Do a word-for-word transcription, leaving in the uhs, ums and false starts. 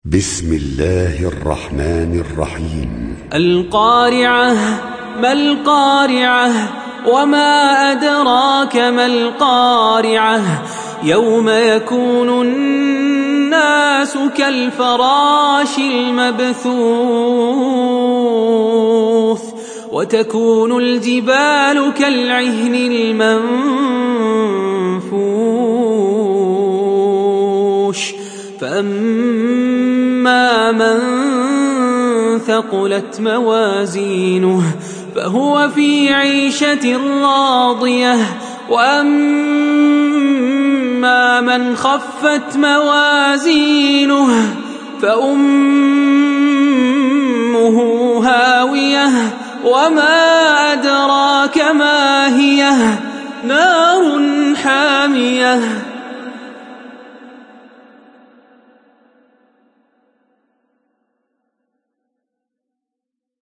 بسم الله الرحمن الرحيم. القارعة. ما القارعة؟ وما أدراك ما القارعة؟ يوم يكون الناس كالفراش المبثوث وتكون الجبال كالعهن المنفوش فأما من ثقلت موازينه فهو في عيشة راضية وأما من خفت موازينه فأمه هاوية وما أدراك ما هي نار حامية